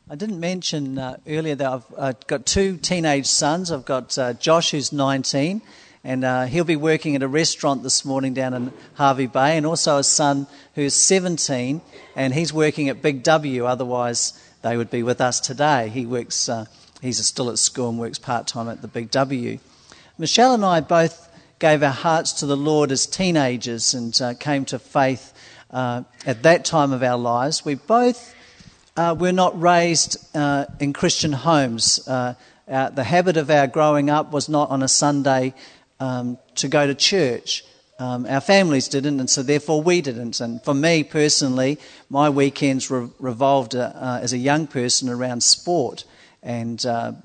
I didn't mention earlier that I've got two teenage sons. I've got Josh, who's 19, and he'll be working at a restaurant this morning down in Hervey Bay, and also a son who's 17, and he's working at Big W, otherwise they would be with us today. He's still at school and works part-time at the Big W. Michelle and I both gave our hearts to the Lord as teenagers and came to faith at that time of our lives. We both were not raised in Christian homes. The habit of our growing up was not on a Sunday to go to church. Our families didn't, and so therefore we didn't. And for me personally, my weekends revolved as a young person around sport. And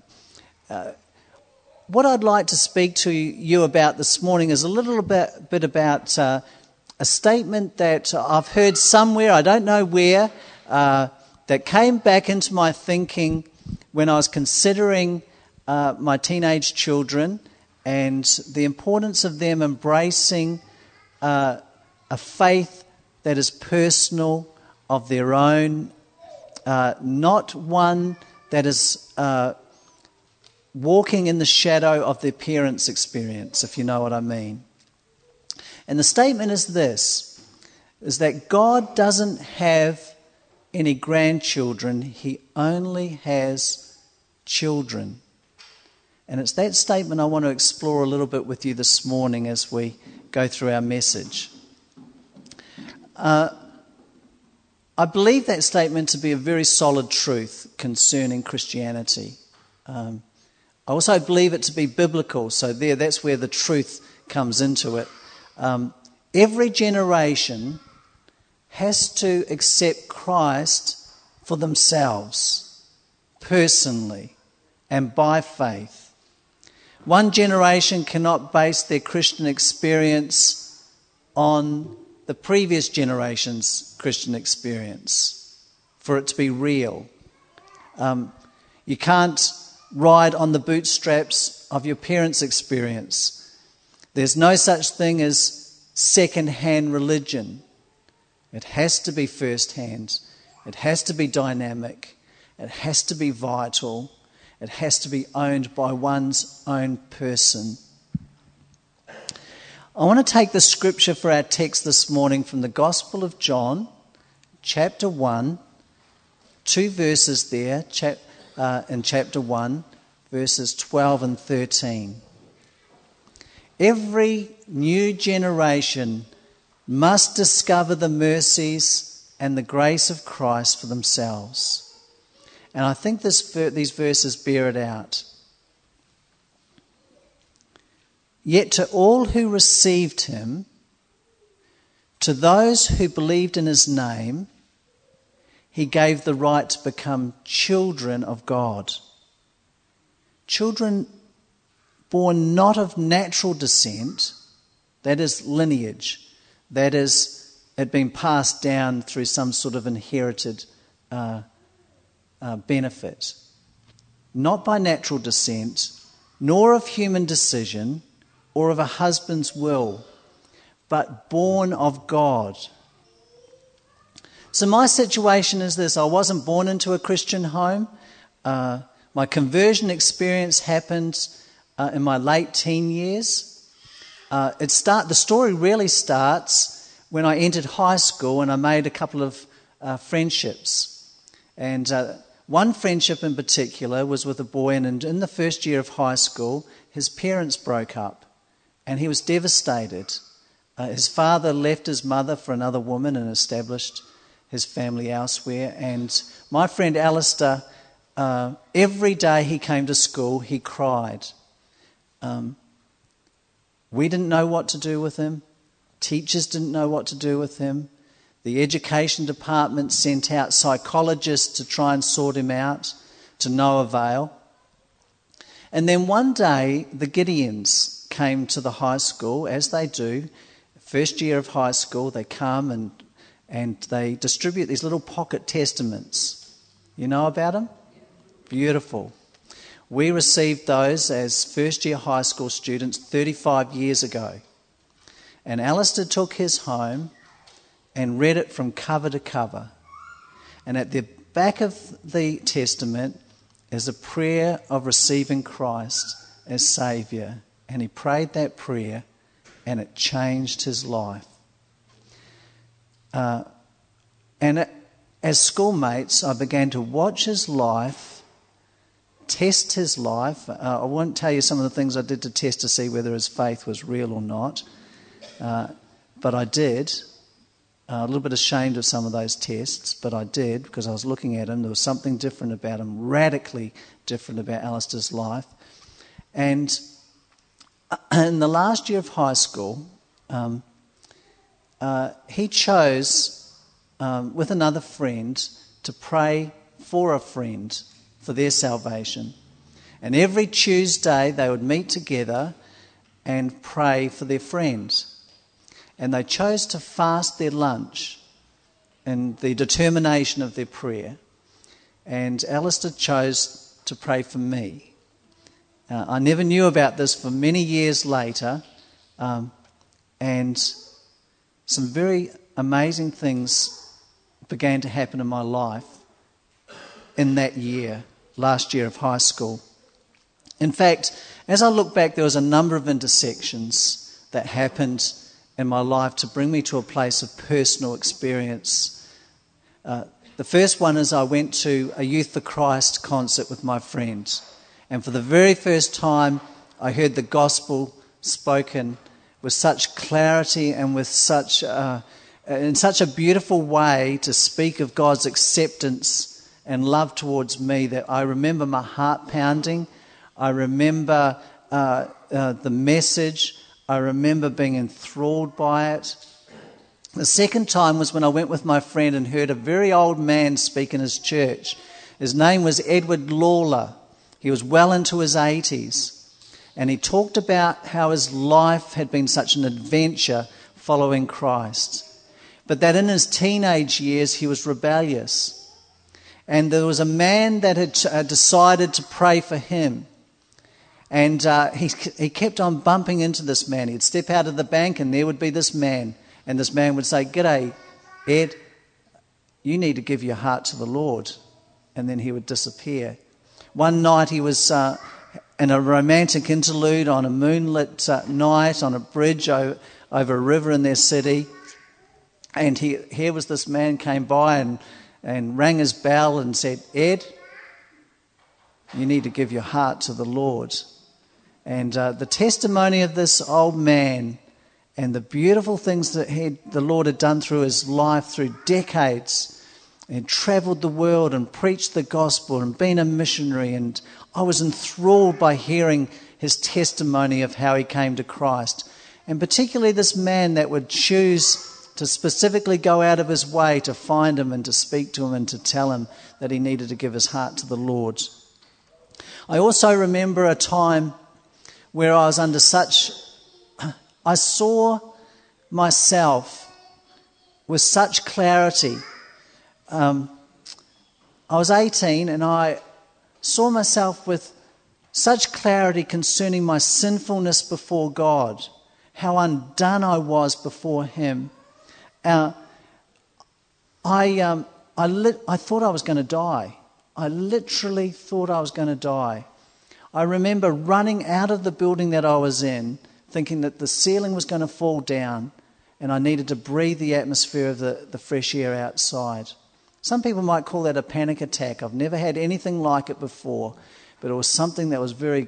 what I'd like to speak to you about this morning is a little bit about a statement that I've heard somewhere, I don't know where, that came back into my thinking when I was considering my teenage children and the importance of them embracing a faith that is personal, of their own, not one that is walking in the shadow of their parents' experience, if you know what I mean. And the statement is this, is that God doesn't have any grandchildren, he only has children. And it's that statement I want to explore a little bit with you this morning as we go through our message. I believe that statement to be a very solid truth concerning Christianity. I also believe it to be biblical, so that's where the truth comes into it. Every generation has to accept Christ for themselves, personally, and by faith. One generation cannot base their Christian experience on the previous generation's Christian experience for it to be real. You can't ride on the bootstraps of your parents' experience. There's no such thing as second-hand religion. It has to be first-hand. It has to be dynamic. It has to be vital. It has to be owned by one's own person. I want to take the scripture for our text this morning from the Gospel of John, chapter 1, 2 verses there, in chapter 1, verses 12 and 13. Every new generation must discover the mercies and the grace of Christ for themselves. And I think these verses bear it out. Yet to all who received him, to those who believed in his name, he gave the right to become children of God. Children born not of natural descent, that is lineage, that is, had been passed down through some sort of inherited benefit. Not by natural descent, nor of human decision, or of a husband's will, but born of God. So my situation is this. I wasn't born into a Christian home. My conversion experience happened in my late teen years. The story really starts when I entered high school and I made a couple of friendships. And one friendship in particular was with a boy, and in the first year of high school, his parents broke up and he was devastated. His father left his mother for another woman and established his family elsewhere. And my friend Alistair, every day he came to school, he cried. We didn't know what to do with him. Teachers didn't know what to do with him. The education department sent out psychologists to try and sort him out, to no avail. And then one day, the Gideons came to the high school, as they do. First year of high school, they come and they distribute these little pocket testaments. You know about them? Beautiful. We received those as first-year high school students 35 years ago. And Alistair took his home and read it from cover to cover. And at the back of the Testament is a prayer of receiving Christ as Saviour. And he prayed that prayer and it changed his life. As schoolmates, I began to watch his life, test his life. I won't tell you some of the things I did to test to see whether his faith was real or not. But I did. A little bit ashamed of some of those tests, but I did because I was looking at him. There was something different about him, radically different about Alistair's life. And in the last year of high school, he chose, with another friend, to pray for a friend for their salvation. And every Tuesday they would meet together and pray for their friend. And they chose to fast their lunch in the determination of their prayer. And Alistair chose to pray for me. I never knew about this for many years later. And some very amazing things began to happen in my life in that year, last year of high school. In fact, as I look back, there was a number of intersections that happened in my life to bring me to a place of personal experience. The first one is I went to a Youth for Christ concert with my friends. And for the very first time, I heard the gospel spoken with such clarity and with in such a beautiful way to speak of God's acceptance and love towards me that I remember my heart pounding. I remember the message. I remember being enthralled by it. The second time was when I went with my friend and heard a very old man speak in his church. His name was Edward Lawler. He was well into his 80s. And he talked about how his life had been such an adventure following Christ. But that in his teenage years he was rebellious. And there was a man that had decided to pray for him. And he kept on bumping into this man. He'd step out of the bank and there would be this man. And this man would say, "G'day, Ed, you need to give your heart to the Lord." And then he would disappear. One night he was in a romantic interlude on a moonlit night on a bridge over a river in their city. And here was this man came by and rang his bell and said, "Ed, you need to give your heart to the Lord." And the testimony of this old man and the beautiful things that the Lord had done through his life through decades, and travelled the world and preached the gospel and been a missionary. And I was enthralled by hearing his testimony of how he came to Christ. And particularly this man that would choose to specifically go out of his way to find him and to speak to him and to tell him that he needed to give his heart to the Lord. I also remember a time where I was I saw myself with such clarity. I was 18 and I saw myself with such clarity concerning my sinfulness before God, how undone I was before him. I thought I was going to die. I literally thought I was going to die. I remember running out of the building that I was in, thinking that the ceiling was going to fall down and I needed to breathe the atmosphere of the fresh air outside. Some people might call that a panic attack. I've never had anything like it before, but it was something that was very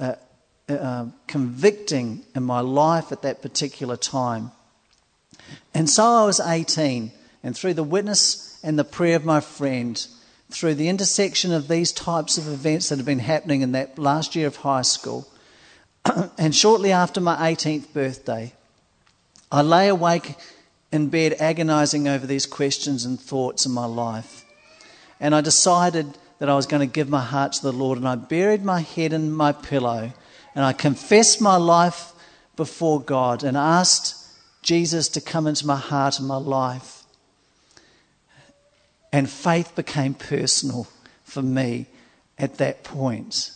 convicting in my life at that particular time. And so I was 18, and through the witness and the prayer of my friend, through the intersection of these types of events that had been happening in that last year of high school, and shortly after my 18th birthday, I lay awake in bed agonising over these questions and thoughts in my life. And I decided that I was going to give my heart to the Lord, and I buried my head in my pillow, and I confessed my life before God and asked Jesus to come into my heart and my life. And faith became personal for me at that point.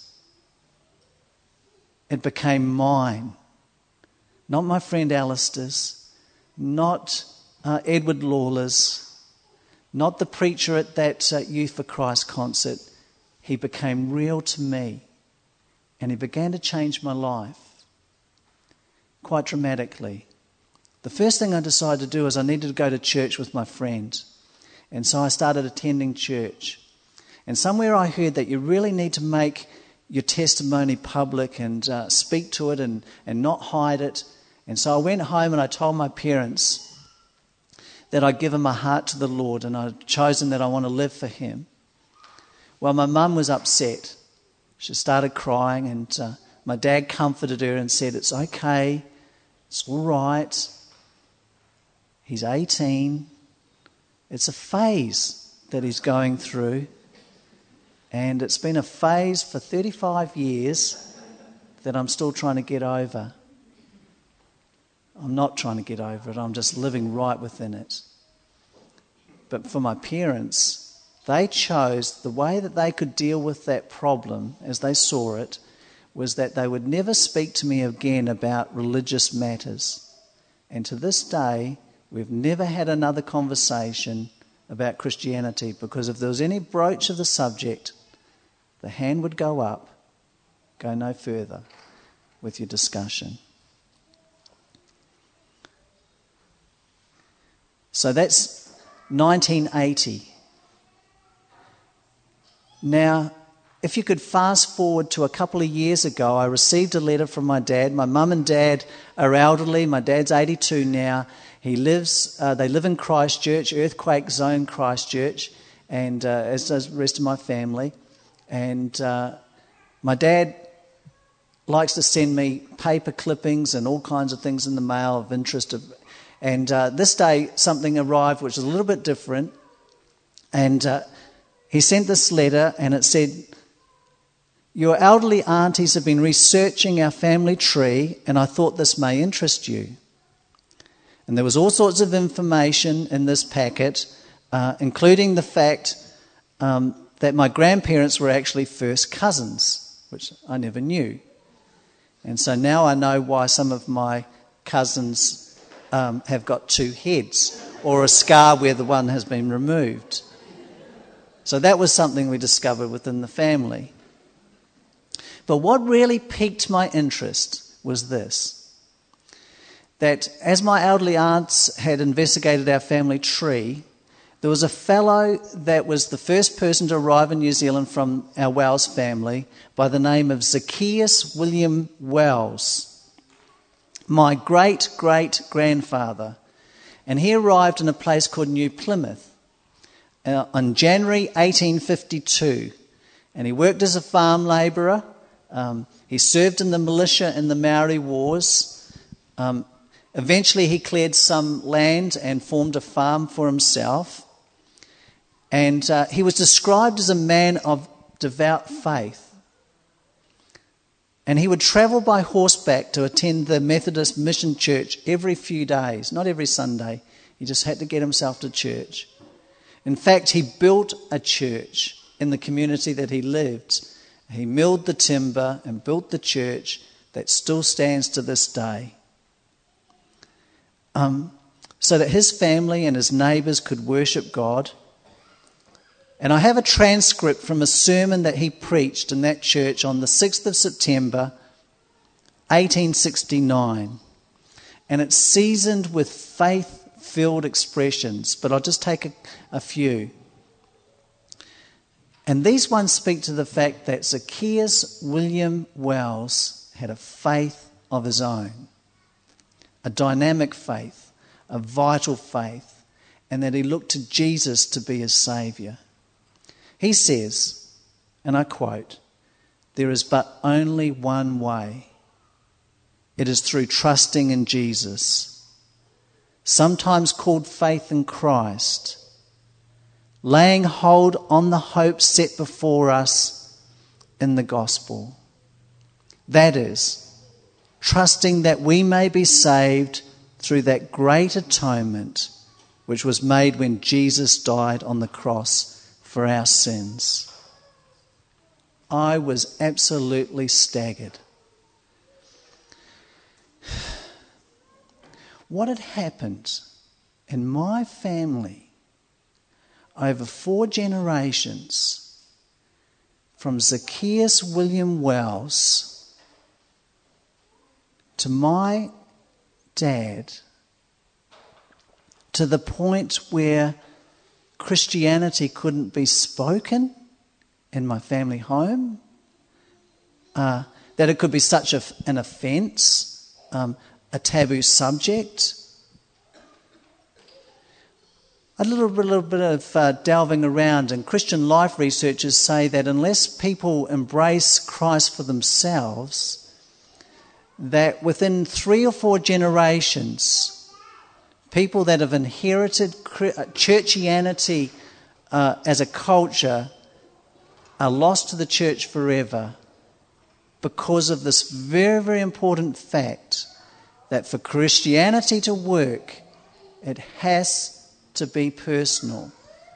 It became mine. Not my friend Alistair's, not Edward Lawler's, not the preacher at that Youth for Christ concert. He became real to me, and he began to change my life quite dramatically. The first thing I decided to do is I needed to go to church with my friend, and so I started attending church. And somewhere I heard that you really need to make your testimony public and speak to it and not hide it. And so I went home and I told my parents that I'd given my heart to the Lord and I'd chosen that I want to live for him. Well, my mum was upset. She started crying, and my dad comforted her and said, "It's okay, it's all right. He's 18. It's a phase that he's going through. And it's been a phase for 35 years that I'm still trying to get over." I'm not trying to get over it. I'm just living right within it. But for my parents, they chose the way that they could deal with that problem as they saw it was that they would never speak to me again about religious matters. And to this day, we've never had another conversation about Christianity, because if there was any broach of the subject, the hand would go up, go no further with your discussion. So that's 1980. Now, if you could fast forward to a couple of years ago, I received a letter from my dad. My mum and dad are elderly. My dad's 82 now. They live in Christchurch, earthquake zone Christchurch, and as does the rest of my family. And my dad likes to send me paper clippings and all kinds of things in the mail of interest. And this day, something arrived which is a little bit different. And he sent this letter, and it said, "Your elderly aunties have been researching our family tree, and I thought this may interest you." And there was all sorts of information in this packet, including the fact that my grandparents were actually first cousins, which I never knew. And so now I know why some of my cousins have got two heads, or a scar where the one has been removed. So that was something we discovered within the family. But what really piqued my interest was this: that as my elderly aunts had investigated our family tree, there was a fellow that was the first person to arrive in New Zealand from our Wells family by the name of Zacchaeus William Wells, my great-great-grandfather. And he arrived in a place called New Plymouth on January 1852. And he worked as a farm labourer. He served in the militia in the Maori Wars. Eventually he cleared some land and formed a farm for himself. And he was described as a man of devout faith. And he would travel by horseback to attend the Methodist Mission Church every few days, not every Sunday. He just had to get himself to church. In fact, he built a church in the community that he lived. He milled the timber and built the church that still stands to this day. So that his family and his neighbours could worship God. And I have a transcript from a sermon that he preached in that church on the 6th of September, 1869. And it's seasoned with faith-filled expressions, but I'll just take a few. And these ones speak to the fact that Zacchaeus William Wells had a faith of his own, a dynamic faith, a vital faith, and that he looked to Jesus to be his saviour. He says, and I quote, "There is but only one way. It is through trusting in Jesus, sometimes called faith in Christ, laying hold on the hope set before us in the gospel. That is, trusting that we may be saved through that great atonement which was made when Jesus died on the cross for our sins." I was absolutely staggered. What had happened in my family over 4 generations, from Zacchaeus William Wells to my dad, to the point where Christianity couldn't be spoken in my family home, that it could be such an offence, a taboo subject. A little bit of delving around, and Christian life researchers say that unless people embrace Christ for themselves, that within 3 or 4 generations, people that have inherited churchianity as a culture are lost to the church forever because of this very, very important fact that for Christianity to work, it has to be personal.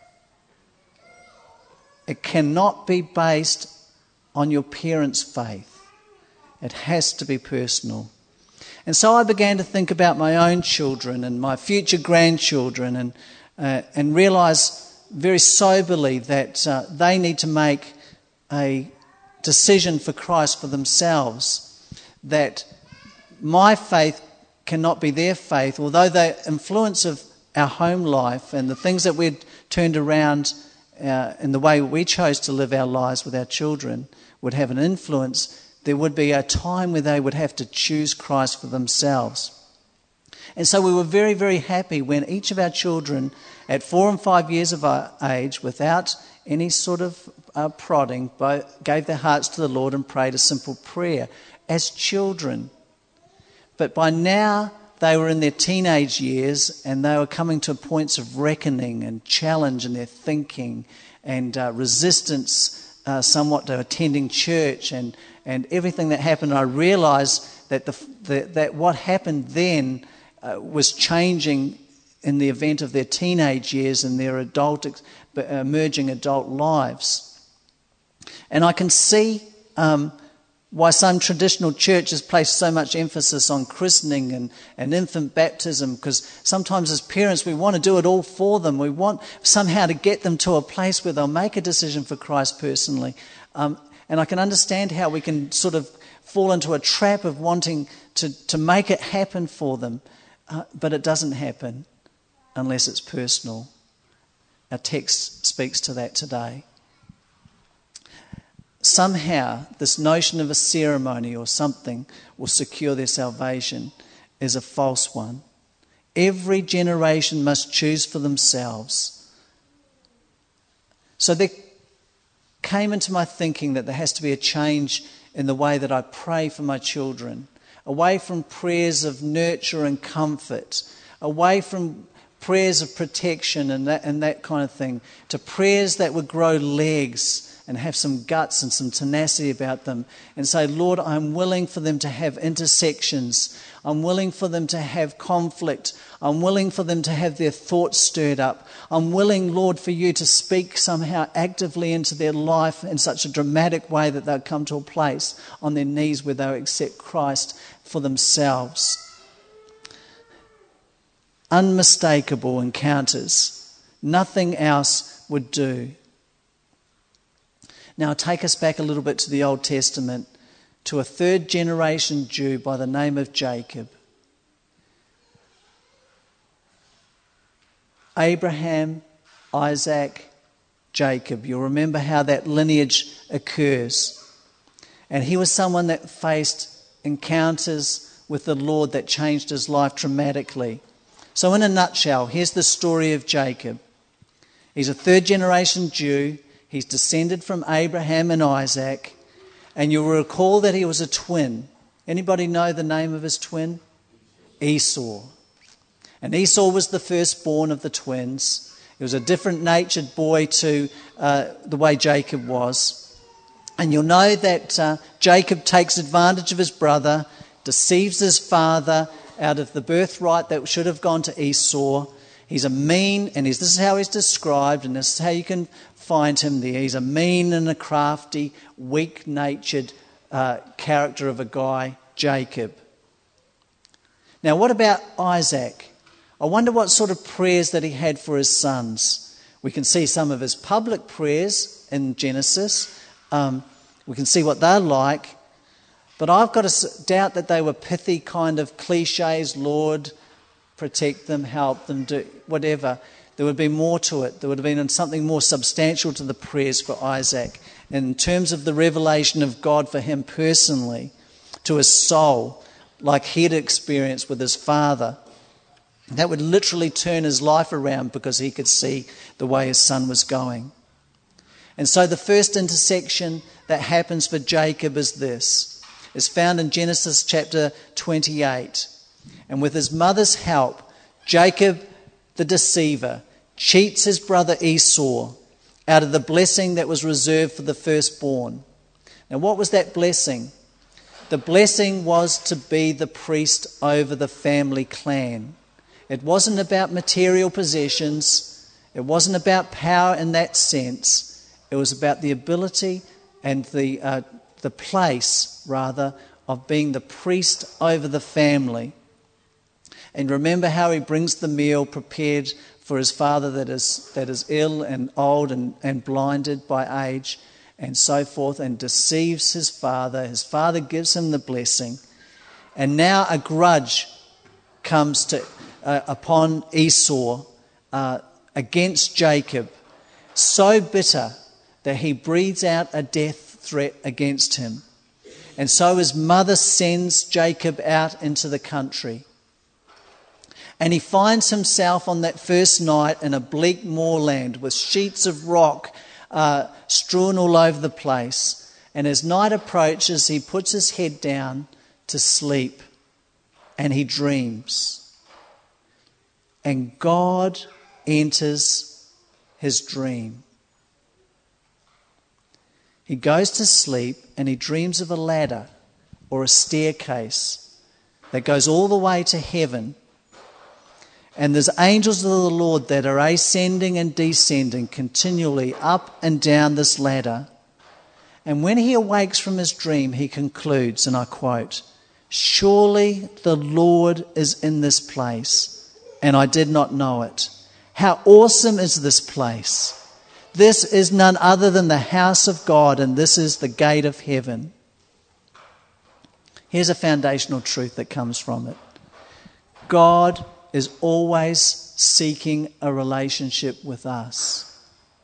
It cannot be based on your parents' faith. It has to be personal. And so I began to think about my own children and my future grandchildren, and realise very soberly that they need to make a decision for Christ for themselves, that my faith cannot be their faith, although the influence of our home life and the things that we'd turned around in the way we chose to live our lives with our children would have an influence. There would be a time where they would have to choose Christ for themselves. And so we were very, very happy when each of our children at 4 and 5 years of age, without any sort of prodding, gave their hearts to the Lord and prayed a simple prayer as children. But by now, they were in their teenage years and they were coming to points of reckoning and challenge in their thinking and resistance somewhat to attending church and everything that happened. I realised that that what happened then was changing in the event of their teenage years and their emerging adult lives. And I can see why some traditional churches place so much emphasis on christening and infant baptism, because sometimes as parents we want to do it all for them. We want somehow to get them to a place where they'll make a decision for Christ personally. And I can understand how we can sort of fall into a trap of wanting to make it happen for them, but it doesn't happen unless it's personal. Our text speaks to that today. Somehow, this notion of a ceremony or something will secure their salvation is a false one. Every generation must choose for themselves. So there came into my thinking that there has to be a change in the way that I pray for my children, away from prayers of nurture and comfort, away from prayers of protection and that kind of thing, to prayers that would grow legs and have some guts and some tenacity about them, and say, Lord, I'm willing for them to have intersections. I'm willing for them to have conflict. I'm willing for them to have their thoughts stirred up. I'm willing, Lord, for you to speak somehow actively into their life in such a dramatic way that they'll come to a place on their knees where they'll accept Christ for themselves. Unmistakable encounters. Nothing else would do. Now, take us back a little bit to the Old Testament, to a 3rd generation Jew by the name of Jacob. Abraham, Isaac, Jacob. You'll remember how that lineage occurs. And he was someone that faced encounters with the Lord that changed his life dramatically. So in a nutshell, here's the story of Jacob. He's a 3rd generation Jew. He's descended from Abraham and Isaac. And you'll recall that he was a twin. Anybody know the name of his twin? Esau. And Esau was the firstborn of the twins. He was a different natured boy to the way Jacob was. And you'll know that Jacob takes advantage of his brother, deceives his father out of the birthright that should have gone to Esau. He's a mean, and this is how he's described, and this is how you can find him there. He's a mean and a crafty, weak-natured character of a guy, Jacob. Now, what about Isaac? I wonder what sort of prayers that he had for his sons. We can see some of his public prayers in Genesis. We can see what they're like. But I've got to doubt that they were pithy kind of cliches, Lord, protect them, help them, do whatever. There would be more to it. There would have been something more substantial to the prayers for Isaac in terms of the revelation of God for him personally, to his soul, like he'd experienced with his father. That would literally turn his life around because he could see the way his son was going. And so the first intersection that happens for Jacob is this. It's found in Genesis chapter 28. And with his mother's help, Jacob, the deceiver, cheats his brother Esau out of the blessing that was reserved for the firstborn. Now, what was that blessing? The blessing was to be the priest over the family clan. It wasn't about material possessions. It wasn't about power in that sense. It was about the ability and the place, rather, of being the priest over the family. And remember how he brings the meal prepared for his father that is ill and old and blinded by age and so forth, and deceives his father. His father gives him the blessing. And now a grudge comes upon Esau against Jacob, so bitter that he breathes out a death threat against him. And so his mother sends Jacob out into the country. And he finds himself on that first night in a bleak moorland with sheets of rock strewn all over the place. And as night approaches, he puts his head down to sleep and he dreams. And God enters his dream. He goes to sleep and he dreams of a ladder or a staircase that goes all the way to heaven. And there's angels of the Lord that are ascending and descending continually up and down this ladder. And when he awakes from his dream, he concludes, and I quote, "Surely the Lord is in this place, and I did not know it. How awesome is this place! This is none other than the house of God, and this is the gate of heaven." Here's a foundational truth that comes from it. God is always seeking a relationship with us.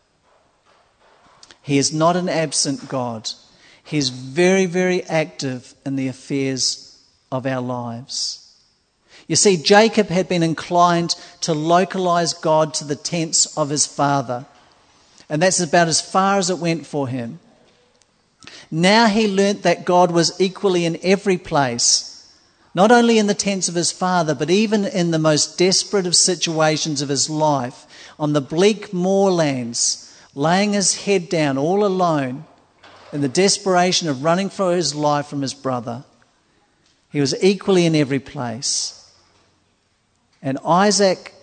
He is not an absent God. He is very, very active in the affairs of our lives. You see, Jacob had been inclined to localize God to the tents of his father. And that's about as far as it went for him. Now he learnt that God was equally in every place, not only in the tents of his father, but even in the most desperate of situations of his life, on the bleak moorlands, laying his head down all alone in the desperation of running for his life from his brother. He was equally in every place. And Isaac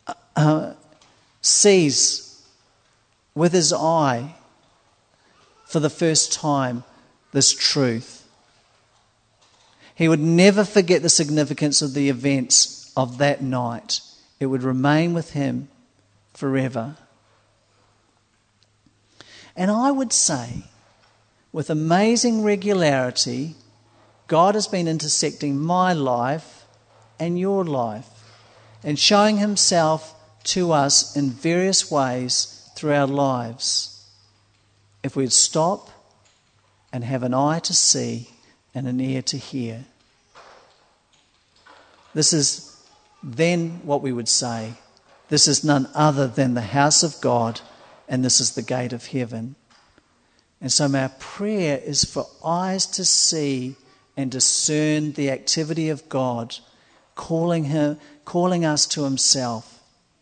sees with his eye for the first time this truth. He would never forget the significance of the events of that night. It would remain with him forever. And I would say, with amazing regularity, God has been intersecting my life and your life and showing himself to us in various ways through our lives. If we'd stop and have an eye to see and an ear to hear. This is then what we would say. This is none other than the house of God, and this is the gate of heaven. And so my prayer is for eyes to see and discern the activity of God, calling us to himself.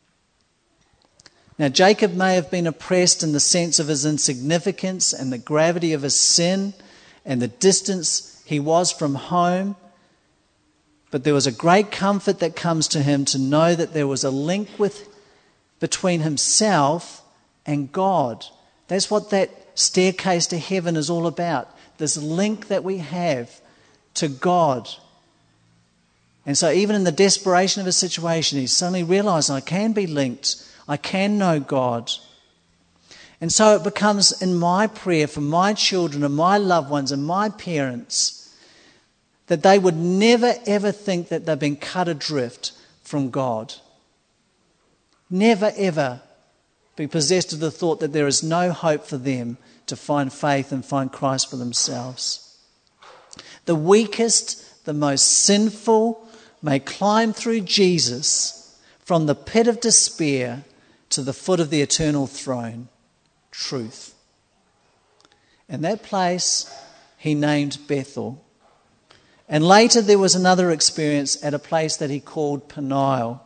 Now, Jacob may have been oppressed in the sense of his insignificance and the gravity of his sin and the distance he was from home. But there was a great comfort that comes to him to know that there was a link between himself and God. That's what that staircase to heaven is all about. This link that we have to God. And so even in the desperation of his situation, he suddenly realized, I can be linked. I can know God. And so it becomes in my prayer for my children and my loved ones and my parents that they would never ever think that they've been cut adrift from God. Never ever be possessed of the thought that there is no hope for them to find faith and find Christ for themselves. The weakest, the most sinful may climb through Jesus from the pit of despair to the foot of the eternal throne. Truth. And that place he named Bethel. And later there was another experience at a place that he called Peniel.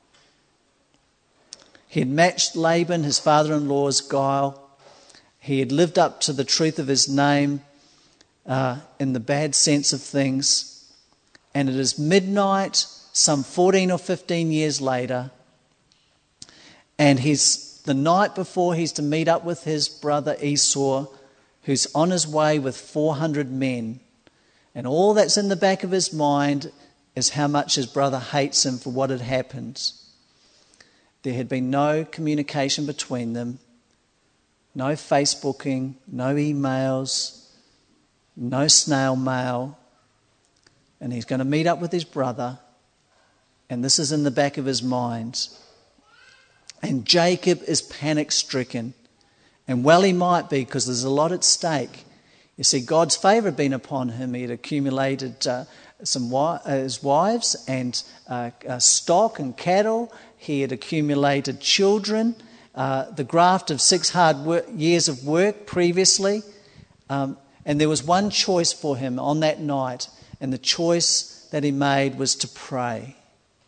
He had matched Laban, his father-in-law's guile. He had lived up to the truth of his name in the bad sense of things. And it is midnight, some 14 or 15 years later, and the night before he's to meet up with his brother Esau, who's on his way with 400 men. And all that's in the back of his mind is how much his brother hates him for what had happened. There had been no communication between them, no Facebooking, no emails, no snail mail. And he's going to meet up with his brother, and this is in the back of his mind. And Jacob is panic-stricken. And well he might be, because there's a lot at stake. You see, God's favour had been upon him. He had accumulated his wives and stock and cattle. He had accumulated children. The graft of 6 hard years of work previously. And there was one choice for him on that night. And the choice that he made was to pray.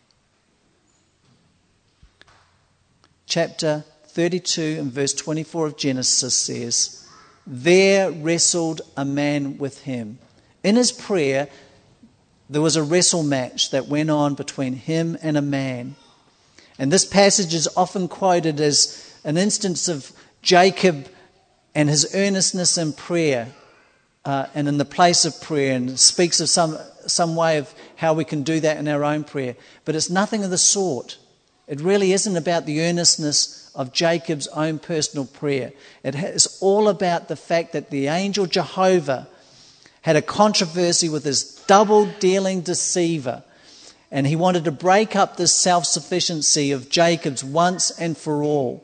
Chapter 32 and verse 24 of Genesis says, "There wrestled a man with him." In his prayer, there was a wrestle match that went on between him and a man. And this passage is often quoted as an instance of Jacob and his earnestness in prayer and in the place of prayer, and it speaks of some way of how we can do that in our own prayer. But it's nothing of the sort. It really isn't about the earnestness of Jacob's own personal prayer. It is all about the fact that the angel Jehovah had a controversy with this double-dealing deceiver, and he wanted to break up this self-sufficiency of Jacob's once and for all.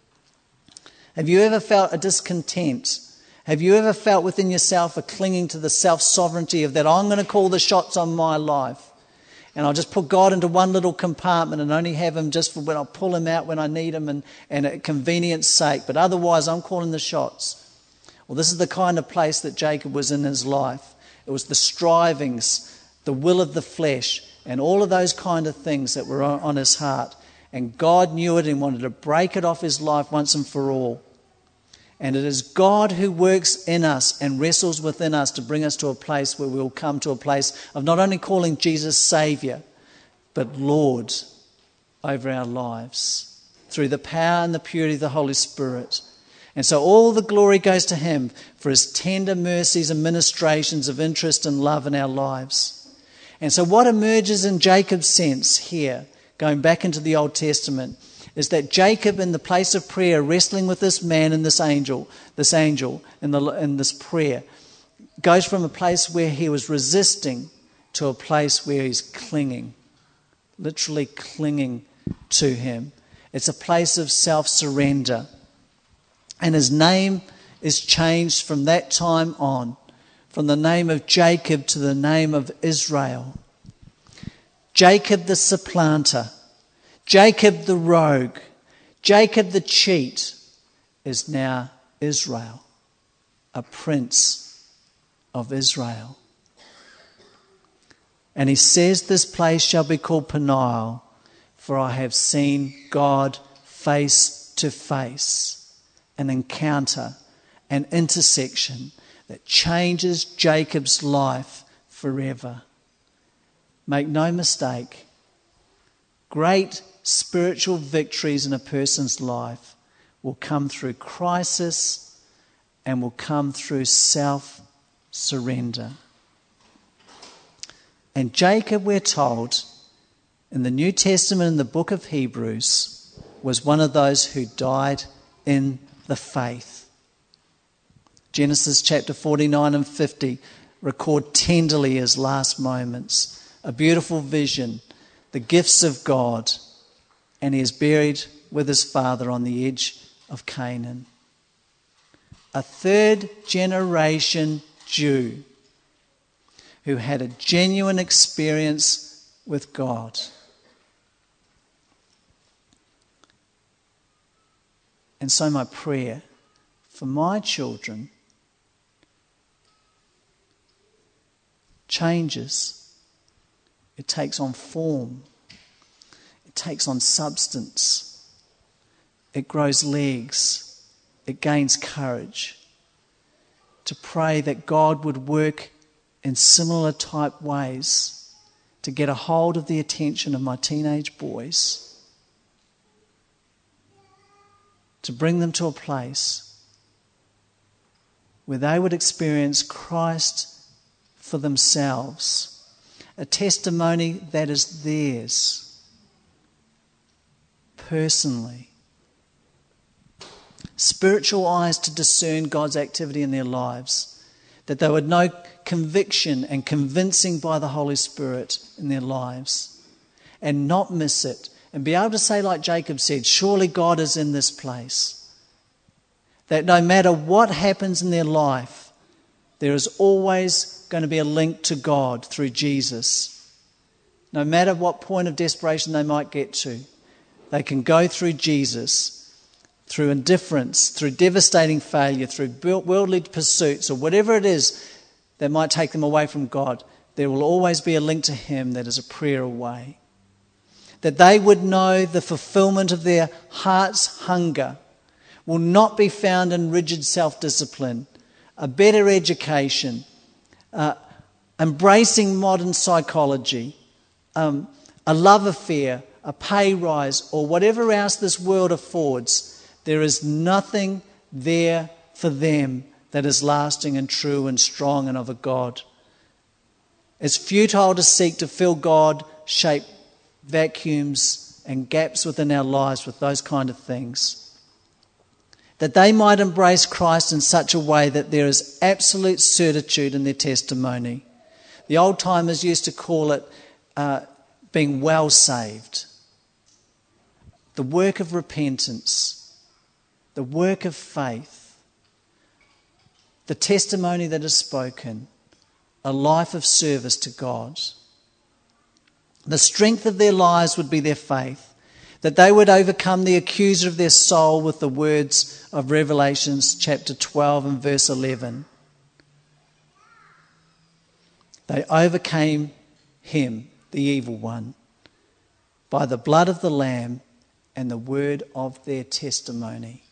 Have you ever felt a discontent? Have you ever felt within yourself a clinging to the self-sovereignty of that I'm going to call the shots on my life? And I'll just put God into one little compartment and only have him just for when I'll pull him out when I need him and at convenience sake. But otherwise, I'm calling the shots. Well, this is the kind of place that Jacob was in his life. It was the strivings, the will of the flesh, and all of those kind of things that were on his heart. And God knew it and wanted to break it off his life once and for all. And it is God who works in us and wrestles within us to bring us to a place where we'll come to a place of not only calling Jesus Saviour, but Lord over our lives through the power and the purity of the Holy Spirit. And so all the glory goes to him for his tender mercies and ministrations of interest and love in our lives. And so what emerges in Jacob's sense here, going back into the Old Testament, is that Jacob, in the place of prayer, wrestling with this man and this angel in this prayer, goes from a place where he was resisting to a place where he's clinging, literally clinging to him. It's a place of self-surrender. And his name is changed from that time on, from the name of Jacob to the name of Israel. Jacob the supplanter, Jacob the rogue, Jacob the cheat is now Israel, a prince of Israel. And he says this place shall be called Peniel, for I have seen God face to face, an encounter, an intersection that changes Jacob's life forever. Make no mistake, great spiritual victories in a person's life will come through crisis and will come through self-surrender. And Jacob, we're told, in the New Testament in the book of Hebrews, was one of those who died in the faith. Genesis chapter 49 and 50 record tenderly his last moments. A beautiful vision, the gifts of God, and he is buried with his father on the edge of Canaan. A third generation Jew who had a genuine experience with God. And so my prayer for my children changes. It takes on form. It takes on substance. It grows legs. It gains courage. To pray that God would work in similar type ways to get a hold of the attention of my teenage boys, to bring them to a place where they would experience Christ for themselves, a testimony that is theirs personally. Spiritual eyes to discern God's activity in their lives, that they would know conviction and convincing by the Holy Spirit in their lives and not miss it, and be able to say like Jacob said, surely God is in this place. That no matter what happens in their life, there is always going to be a link to God through Jesus. No matter what point of desperation they might get to, they can go through Jesus, through indifference, through devastating failure, through worldly pursuits, or whatever it is that might take them away from God. There will always be a link to Him that is a prayer away. That they would know the fulfillment of their heart's hunger will not be found in rigid self-discipline, a better education, embracing modern psychology, a love affair, a pay rise, or whatever else this world affords. There is nothing there for them that is lasting and true and strong and of a God. It's futile to seek to fill God-shaped vacuums and gaps within our lives with those kind of things. That they might embrace Christ in such a way that there is absolute certitude in their testimony. The old timers used to call it being well saved. The work of repentance, the work of faith, the testimony that is spoken, a life of service to God. The strength of their lives would be their faith, that they would overcome the accuser of their soul with the words of Revelation chapter 12 and verse 11. They overcame him, the evil one, by the blood of the Lamb and the word of their testimony.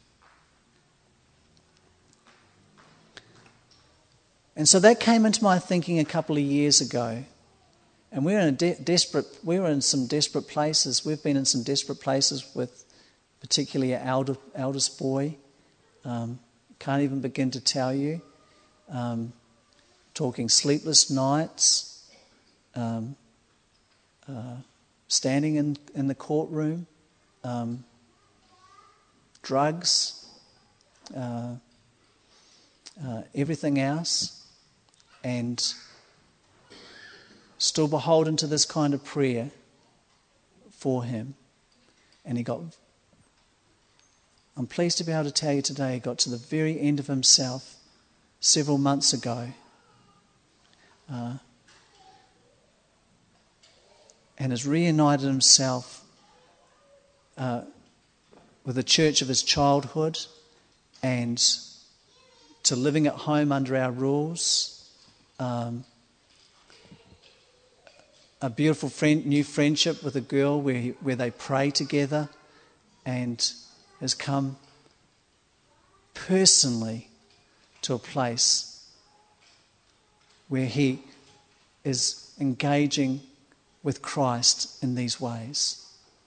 And so that came into my thinking a couple of years ago. And we were in some desperate places. We've been in some desperate places with particularly our eldest boy. Can't even begin to tell you. Talking sleepless nights, standing in the courtroom, drugs, everything else, and still beholden to this kind of prayer for him. And I'm pleased to be able to tell you today, he got to the very end of himself several months ago. And has reunited himself with the church of his childhood and to living at home under our rules. A beautiful new friendship with a girl where they pray together, and has come personally to a place where he is engaging with Christ in these ways.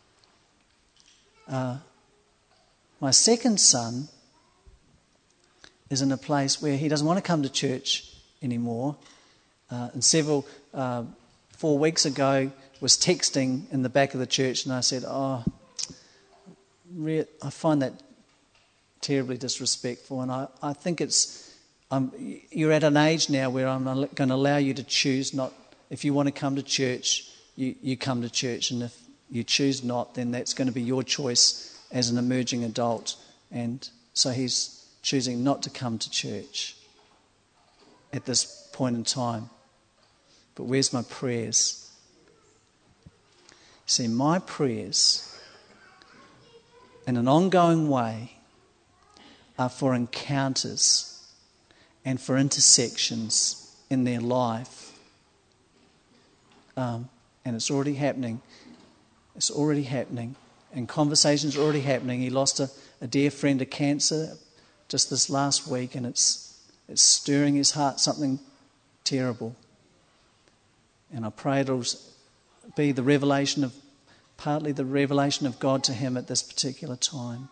My second son is in a place where he doesn't want to come to church anymore. And 4 weeks ago was texting in the back of the church, and I said, I find that terribly disrespectful. And I think you're at an age now where I'm going to allow you to choose not. If you want to come to church, you come to church. And if you choose not, then that's going to be your choice as an emerging adult. And so he's choosing not to come to church at this point in time. But where's my prayers? See, my prayers in an ongoing way are for encounters and for intersections in their life. And it's already happening. It's already happening. And conversations are already happening. He lost a dear friend to cancer just this last week, and it's stirring his heart, something terrible. And I pray it'll be partly the revelation of God to him at this particular time.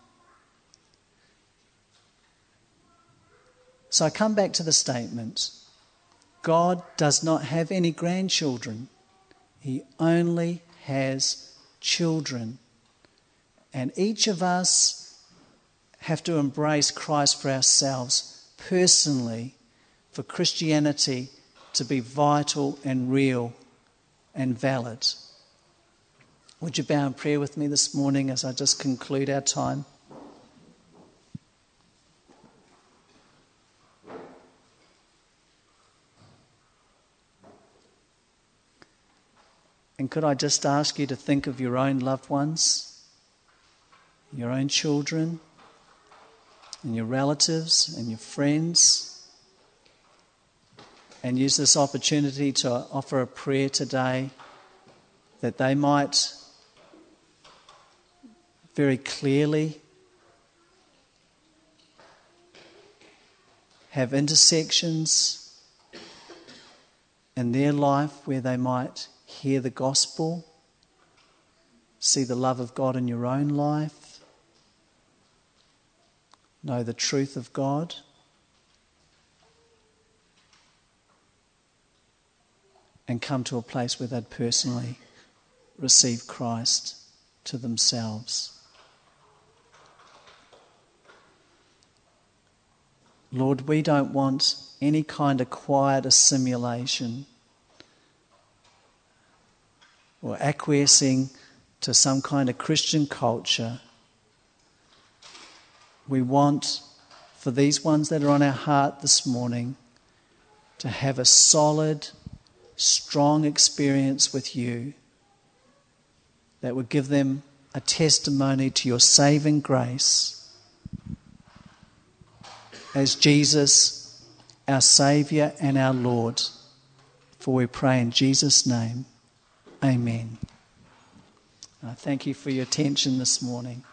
So I come back to the statement. God does not have any grandchildren. He only has children. And each of us have to embrace Christ for ourselves personally, for Christianity to be vital and real and valid. Would you bow in prayer with me this morning as I just conclude our time? And could I just ask you to think of your own loved ones, your own children, and your relatives and your friends, and use this opportunity to offer a prayer today that they might very clearly have intersections in their life where they might hear the gospel, see the love of God in your own life, know the truth of God, and come to a place where they'd personally receive Christ to themselves. Lord, we don't want any kind of quiet assimilation or acquiescing to some kind of Christian culture. We want, for these ones that are on our heart this morning, to have a solid, strong experience with you that would give them a testimony to your saving grace as Jesus, our Saviour and our Lord. For we pray in Jesus' name. Amen. I thank you for your attention this morning.